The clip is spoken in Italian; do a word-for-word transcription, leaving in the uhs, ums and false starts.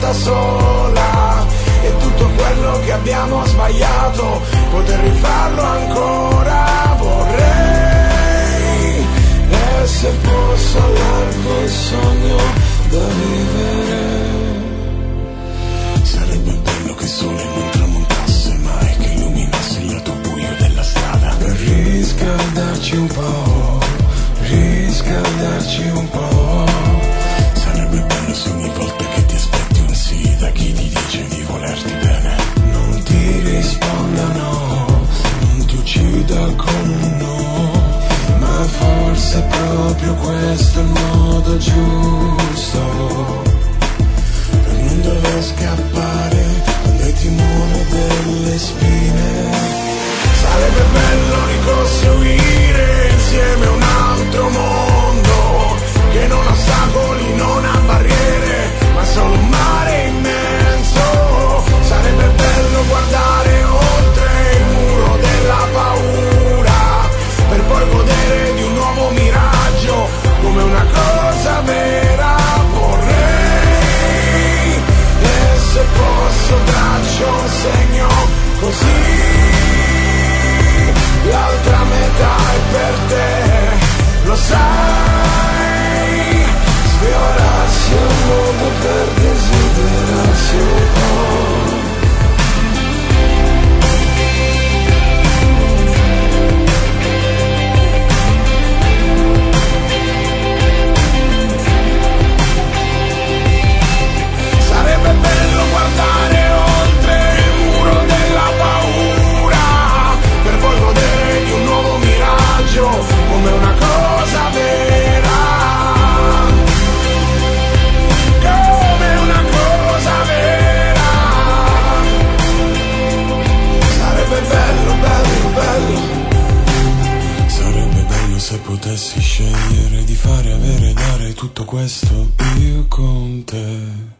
volta sola, e tutto quello che abbiamo sbagliato poter rifarlo ancora. Vorrei, e se posso allargo il sogno da vivere. Sarebbe bello che il sole non tramontasse mai, che illuminasse il lato buio della strada, per riscaldarci un po', riscaldarci un po'. Sarebbe bello se ogni volta che ti aspetti un sì da chi ti dice di volerti bene non ti risponda no, non ti uccida con un no, ma forse è proprio questo il modo giusto per non dover scappare quando hai timore delle spine. Sarebbe bello ricostruire insieme un altro mondo che non ha ostacoli, non ha barriere, ma solo un mare immenso. Sarebbe bello guardare oltre il muro della paura per poi godere di un nuovo miraggio come una cosa vera. Vorrei, e se posso traccio un segno così, l'altra metà è per te, lo sai, sfiorarsi un mondo per desiderarsi un po'. Sarebbe bello guardare oltre il muro della paura per poi godere di un nuovo miraggio come una cosa vera, come una cosa vera. Sarebbe bello, bello, bello. Sarebbe bello se potessi scegliere di fare, avere, dare tutto questo io con te.